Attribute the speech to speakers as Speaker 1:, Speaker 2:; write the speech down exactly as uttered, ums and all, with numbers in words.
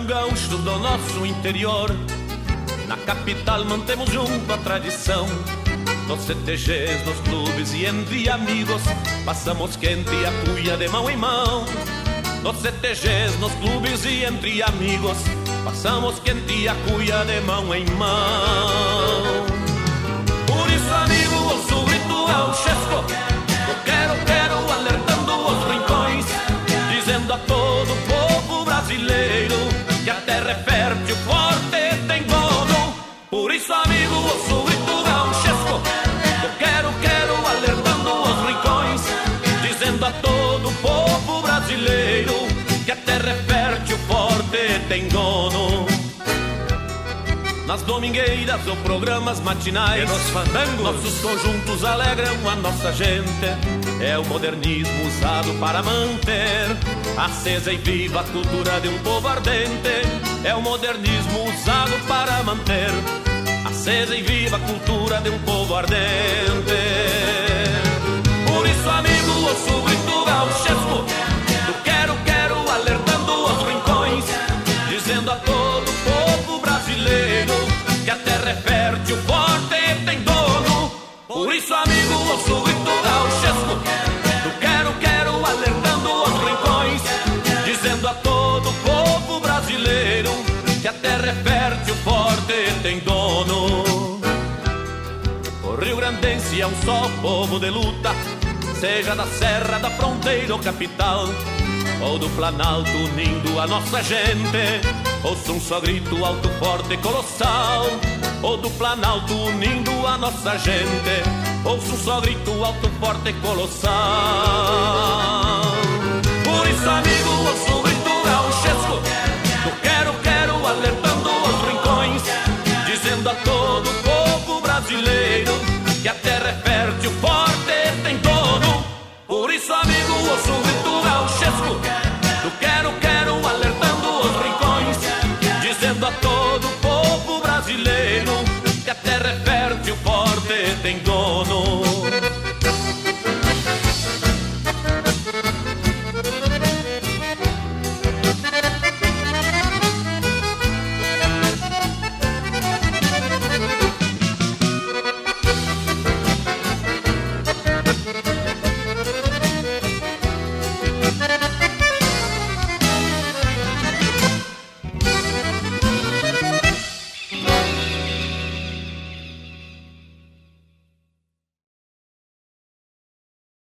Speaker 1: Sertão gaúcho do nosso interior, na capital mantemos junto a tradição. Nos C T Gs, nos clubes e entre amigos, passamos quente e a cuia de mão em mão. Nos C T Gs, nos clubes e entre amigos, passamos quente e a cuia de mão em mão. Por isso, amigo, ouço o grito gauchesco, eu quero, quero, alertando os rincões, dizendo a todo o povo brasileiro que a terra é fértil, forte, tem dono. Por isso, amigo, ouço o grito gauchesco, eu quero, quero, alertando os rincões, dizendo a todo o povo brasileiro que a terra é fértil, forte, tem dono. Nas domingueiras ou programas matinais, nos fandangos, nossos conjuntos alegram a nossa gente. É o modernismo usado para manter acesa e viva a cultura de um povo ardente. É o modernismo usado para manter acesa e viva a cultura de um povo ardente. Por isso, amigo, ouço o grito gauchesco do quero, quero, alertando os rincões, dizendo a todo o povo brasileiro que a terra é fértil, forte e tem dono. Por isso, amigo, ouço o grito gauchesco do quero, quero, alertando os rincões, dizendo a todo o povo brasileiro que a terra é fértil, forte e tem dono. O rio-grandense é um só povo de luta, seja da serra, da fronteira ou capital, ou do Planalto unindo a nossa gente. Ouço um só grito alto, forte e colossal, ou do Planalto unindo a nossa gente. Ouço um só grito alto, forte e colossal. Por isso, amigo, ouço o grito